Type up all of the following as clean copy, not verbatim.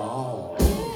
Oh.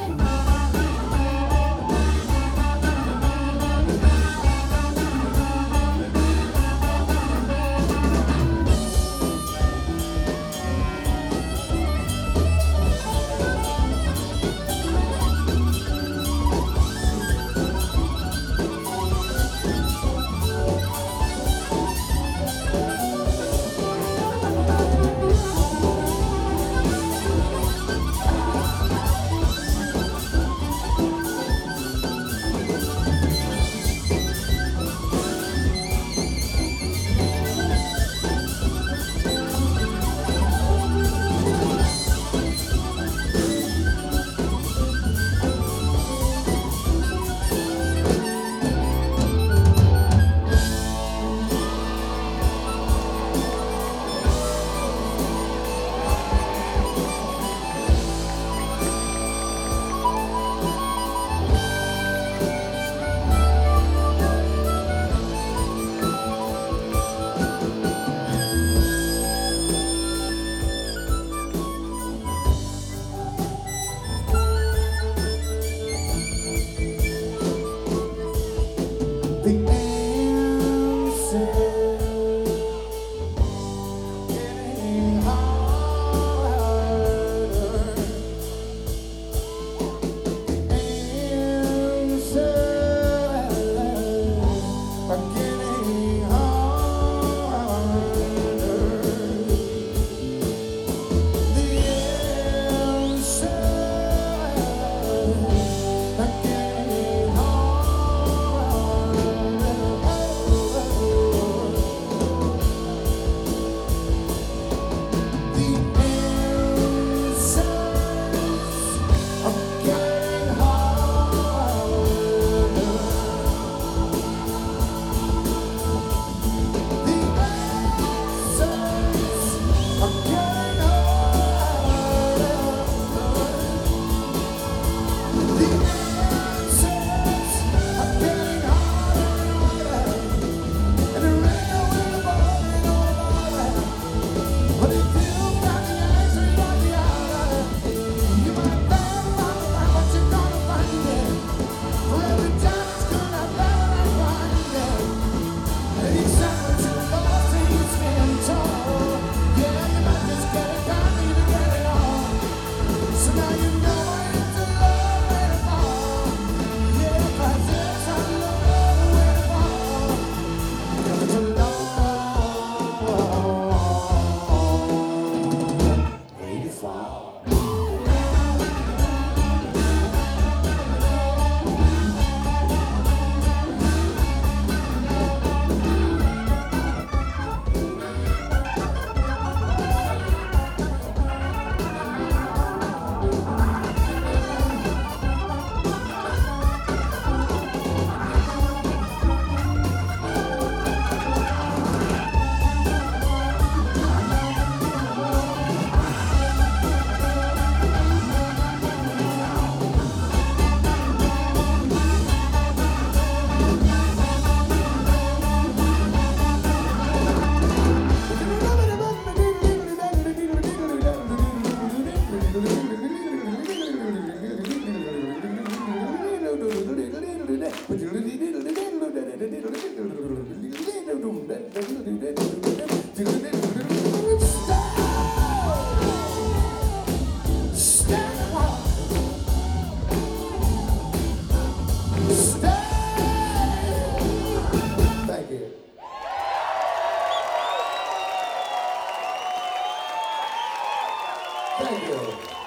Thank you.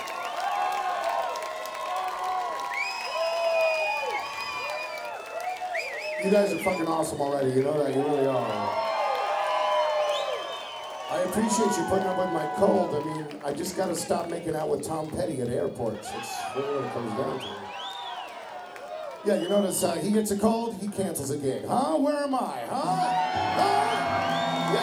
You guys are fucking awesome already, you know that, you really are. I appreciate you putting up with my cold. I mean, I just gotta stop making out with Tom Petty at airports. That's really what it comes down to. Yeah, you notice he gets a cold, he cancels a gig. Huh? Where am I? Huh?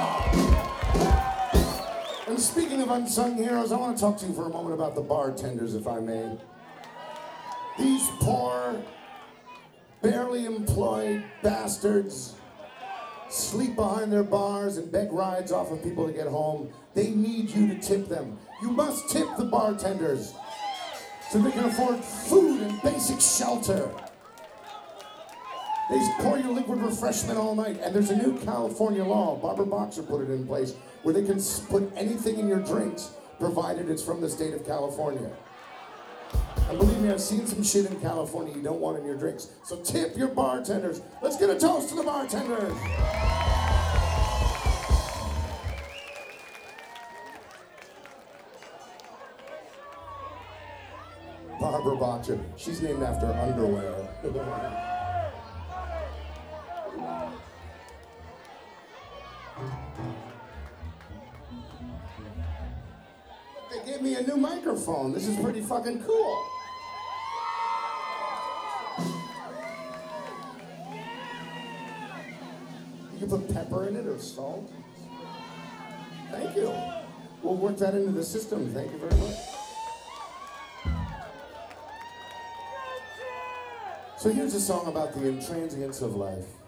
Yeah! And speaking of unsung heroes, I want to talk to you for a moment about the bartenders, if I may. These poor, barely employed bastards sleep behind their bars and beg rides off of people to get home. They need you to tip them. You must tip the bartenders. so they can afford food and basic shelter. They pour you liquid refreshment all night, and there's a new California law, Barbara Boxer put it in place, where they can put anything in your drinks, provided it's from the state of California. And believe me, I've seen some shit in California you don't want in your drinks. So tip your bartenders. Let's get a toast to the bartenders. Barbara Boxer. She's named after underwear. They gave me a new microphone. This is pretty fucking cool. You can put pepper in it or salt. Thank you. We'll work that into the system. Thank you very much. So here's a song about the intransience of life.